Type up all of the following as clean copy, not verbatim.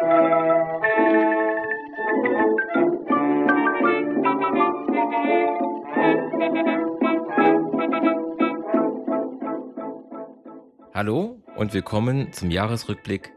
Hallo und willkommen zum Jahresrückblick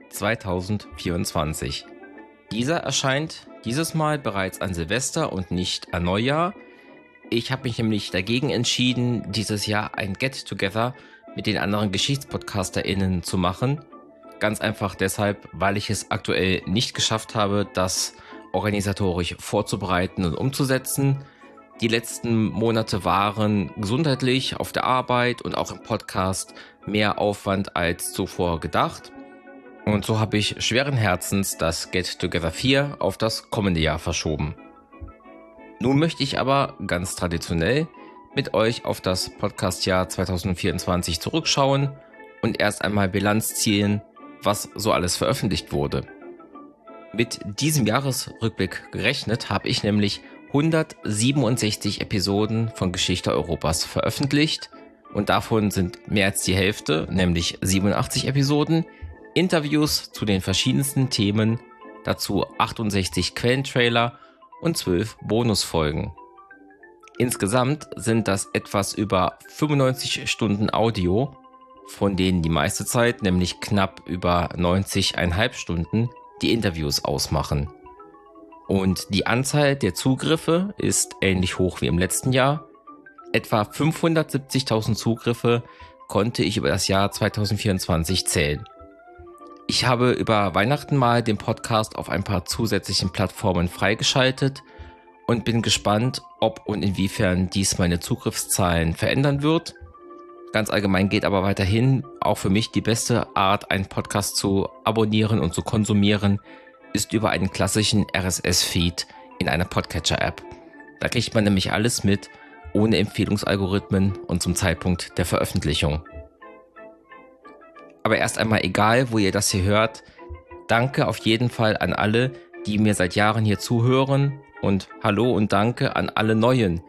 2024. Dieser erscheint dieses Mal bereits an Silvester und nicht an Neujahr. Ich habe mich nämlich dagegen entschieden, dieses Jahr ein Get-Together mit den anderen GeschichtspodcasterInnen zu machen. Ganz einfach deshalb, weil ich es aktuell nicht geschafft habe, das organisatorisch vorzubereiten und umzusetzen. Die letzten Monate waren gesundheitlich auf der Arbeit und auch im Podcast mehr Aufwand als zuvor gedacht. Und so habe ich schweren Herzens das Get Together 4 auf das kommende Jahr verschoben. Nun möchte ich aber ganz traditionell mit euch auf das Podcastjahr 2024 zurückschauen und erst einmal Bilanz ziehen, was so alles veröffentlicht wurde. Mit diesem Jahresrückblick gerechnet habe ich nämlich 167 Episoden von Geschichte Europas veröffentlicht und davon sind mehr als die Hälfte, nämlich 87 Episoden, Interviews zu den verschiedensten Themen, dazu 68 Quellentrailer und 12 Bonusfolgen. Insgesamt sind das etwas über 95 Stunden Audio, von denen die meiste Zeit, nämlich knapp über 90,5 Stunden, die Interviews ausmachen. Und die Anzahl der Zugriffe ist ähnlich hoch wie im letzten Jahr. Etwa 570.000 Zugriffe konnte ich über das Jahr 2024 zählen. Ich habe über Weihnachten mal den Podcast auf ein paar zusätzlichen Plattformen freigeschaltet und bin gespannt, ob und inwiefern dies meine Zugriffszahlen verändern wird. Ganz allgemein geht aber weiterhin auch für mich die beste Art, einen Podcast zu abonnieren und zu konsumieren, ist über einen klassischen RSS-Feed in einer Podcatcher-App. Da kriegt man nämlich alles mit, ohne Empfehlungsalgorithmen und zum Zeitpunkt der Veröffentlichung. Aber erst einmal egal, wo ihr das hier hört, danke auf jeden Fall an alle, die mir seit Jahren hier zuhören und hallo und danke an alle Neuen.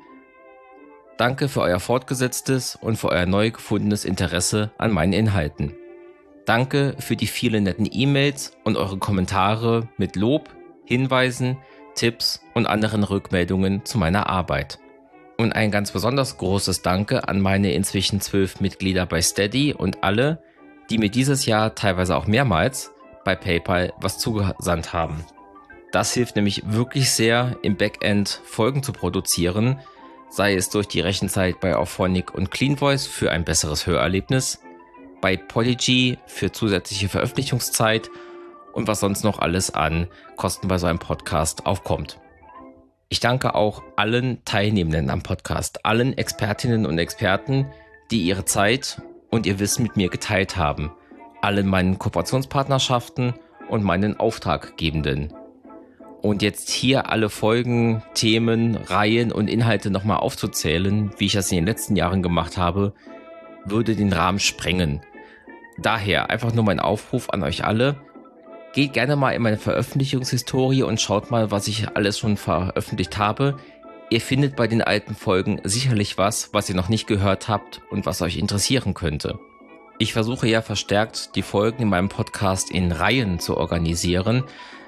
Danke für euer fortgesetztes und für euer neu gefundenes Interesse an meinen Inhalten. Danke für die vielen netten E-Mails und eure Kommentare mit Lob, Hinweisen, Tipps und anderen Rückmeldungen zu meiner Arbeit. Und ein ganz besonders großes Danke an meine inzwischen 12 Mitglieder bei Steady und alle, die mir dieses Jahr teilweise auch mehrmals bei PayPal was zugesandt haben. Das hilft nämlich wirklich sehr, im Backend Folgen zu produzieren, sei es durch die Rechenzeit bei Auphonic und CleanVoice für ein besseres Hörerlebnis, bei Podigy für zusätzliche Veröffentlichungszeit und was sonst noch alles an Kosten bei so einem Podcast aufkommt. Ich danke auch allen Teilnehmenden am Podcast, allen Expertinnen und Experten, die ihre Zeit und ihr Wissen mit mir geteilt haben, allen meinen Kooperationspartnerschaften und meinen Auftraggebenden. Und jetzt hier alle Folgen, Themen, Reihen und Inhalte nochmal aufzuzählen, wie ich das in den letzten Jahren gemacht habe, würde den Rahmen sprengen. Daher einfach nur mein Aufruf an euch alle. Geht gerne mal in meine Veröffentlichungshistorie und schaut mal, was ich alles schon veröffentlicht habe. Ihr findet bei den alten Folgen sicherlich was ihr noch nicht gehört habt und was euch interessieren könnte. Ich versuche ja verstärkt, die Folgen in meinem Podcast in Reihen zu organisieren.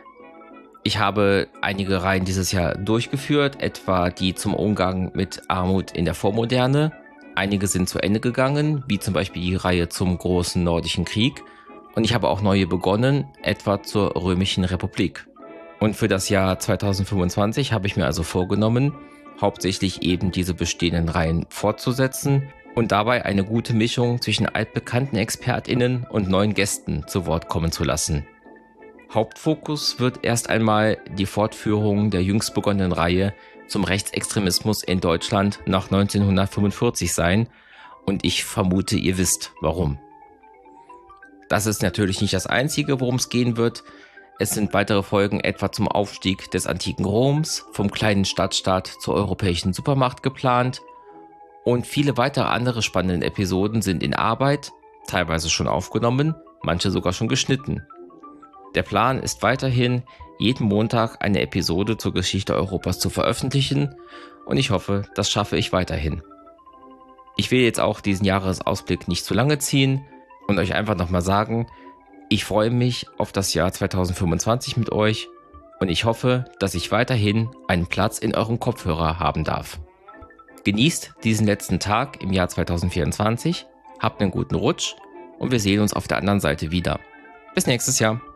Ich habe einige Reihen dieses Jahr durchgeführt, etwa die zum Umgang mit Armut in der Vormoderne. Einige sind zu Ende gegangen, wie zum Beispiel die Reihe zum Großen Nordischen Krieg. Und ich habe auch neue begonnen, etwa zur Römischen Republik. Und für das Jahr 2025 habe ich mir also vorgenommen, hauptsächlich eben diese bestehenden Reihen fortzusetzen und dabei eine gute Mischung zwischen altbekannten ExpertInnen und neuen Gästen zu Wort kommen zu lassen. Hauptfokus wird erst einmal die Fortführung der jüngst begonnenen Reihe zum Rechtsextremismus in Deutschland nach 1945 sein und ich vermute, ihr wisst warum. Das ist natürlich nicht das Einzige, worum es gehen wird. Es sind weitere Folgen etwa zum Aufstieg des antiken Roms, vom kleinen Stadtstaat zur europäischen Supermacht geplant und viele weitere andere spannende Episoden sind in Arbeit, teilweise schon aufgenommen, manche sogar schon geschnitten. Der Plan ist weiterhin, jeden Montag eine Episode zur Geschichte Europas zu veröffentlichen und ich hoffe, das schaffe ich weiterhin. Ich will jetzt auch diesen Jahresausblick nicht zu lange ziehen und euch einfach nochmal sagen, Ich freue mich auf das Jahr 2025 mit euch und ich hoffe, dass ich weiterhin einen Platz in eurem Kopfhörer haben darf. Genießt diesen letzten Tag im Jahr 2024, habt einen guten Rutsch und wir sehen uns auf der anderen Seite wieder. Bis nächstes Jahr.